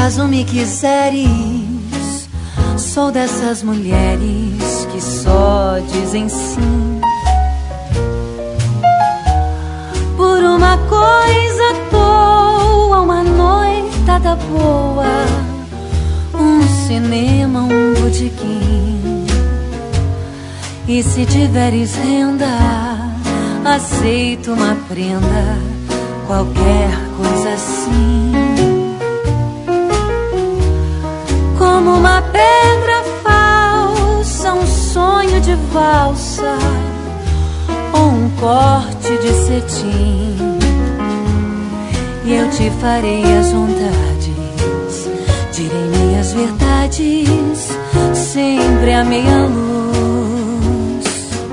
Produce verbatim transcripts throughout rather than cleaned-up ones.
acaso me quiseres, sou dessas mulheres que só dizem sim. Por uma coisa à toa, uma noitada boa, um cinema, um botequim. E se tiveres renda, aceito uma prenda, qualquer coisa assim. Como uma pedra falsa, um sonho de valsa, ou um corte de cetim. E eu te farei as vontades, direi minhas verdades, sempre a meia luz.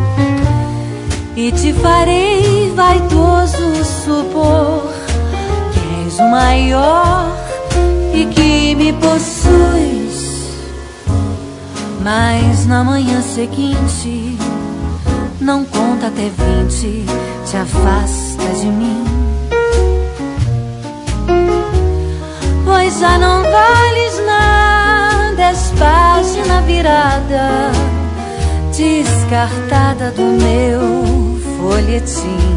E te farei vaidoso supor que és o maior e que me possuis. Mas na manhã seguinte, não conta até vinte, te afasta de mim. Pois já não vales nada, és página virada, descartada do meu folhetim.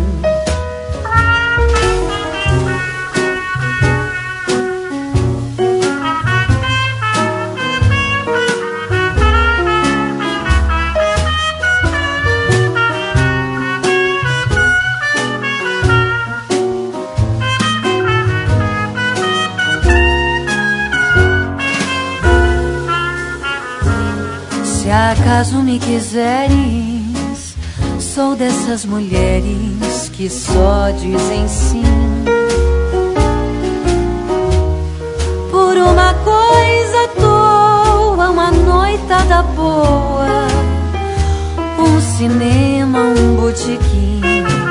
Se acaso me quiseres, sou dessas mulheres que só dizem sim. Por uma coisa à toa, uma noitada boa, um cinema, um botequim.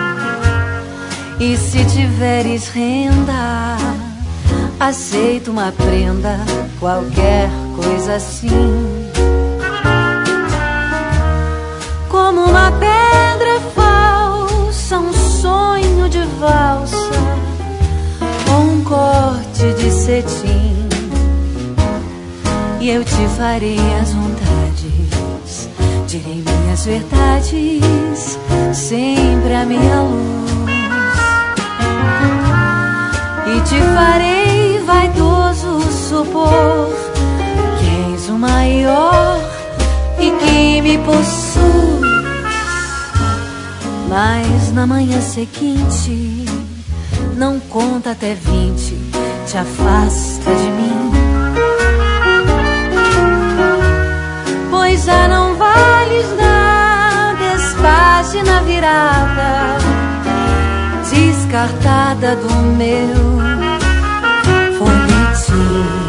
E se tiveres renda, aceito uma prenda, qualquer coisa assim. Como uma pedra falsa, um sonho de valsa, ou um corte de cetim. E eu te farei as vontades, direi minhas verdades, sempre a minha luz. E te farei vaidoso supor que és o maior e que me possui. Mas na manhã seguinte, não conta até vinte, te afasta de mim. Pois já não vales nada, és página virada, descartada do meu folhetim.